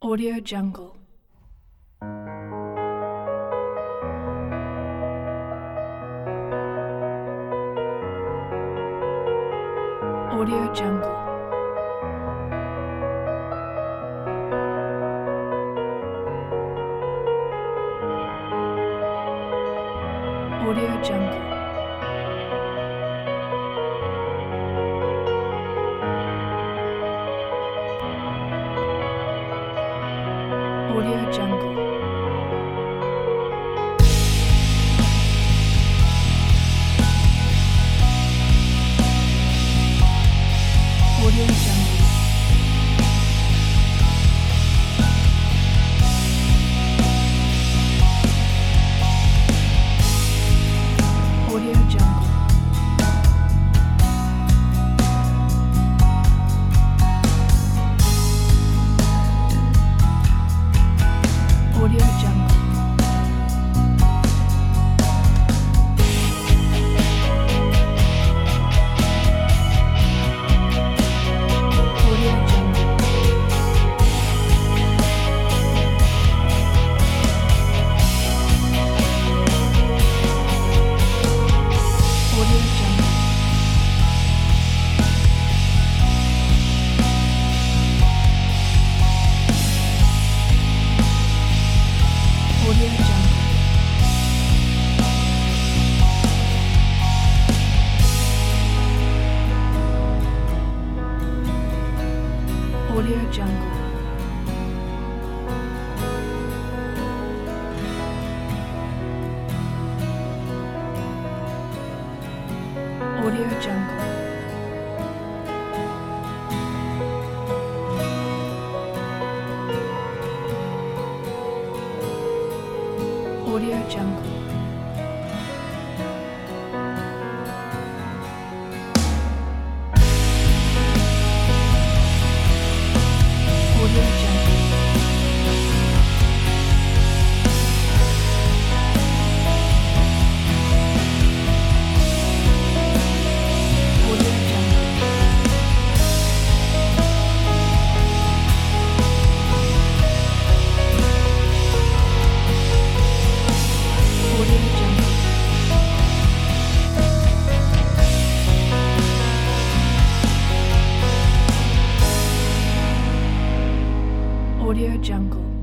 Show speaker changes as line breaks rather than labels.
Audio Jungle. Audio Jungle. Audio Jungle. Audio Jungle. Audio Jungle. Audio Jungle. Audio Jungle. Audio Jungle. Audio Jungle. Audio Jungle. Audio Jungle. Audio Jungle. Audio Jungle. Audio Jungle. Audio Jungle. Audio Jungle. Audio Jungle.